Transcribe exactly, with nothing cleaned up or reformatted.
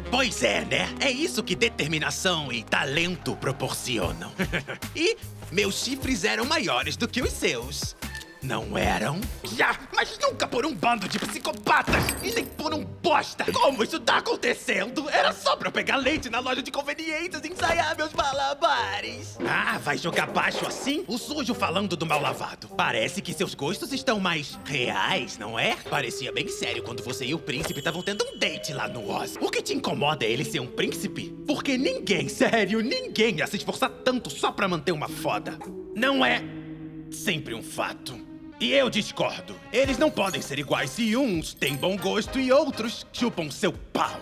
Pois é, né? É isso que determinação e talento proporcionam. E meus chifres eram maiores do que os seus. Não eram? Já, mas nunca por um bando de psicopatas e nem por um bosta. Como isso tá acontecendo? Era só pra eu pegar leite na loja de conveniências e ensaiar meus malabares. Ah, vai jogar baixo assim? O sujo falando do mal lavado. Parece que seus gostos estão mais reais, não é? Parecia bem sério quando você e o príncipe estavam tendo um date lá no Oz. O que te incomoda é ele ser um príncipe? Porque ninguém, sério, ninguém ia se esforçar tanto só pra manter uma foda. Não é sempre um fato. E eu discordo. Eles não podem ser iguais se uns têm bom gosto e outros chupam seu pau.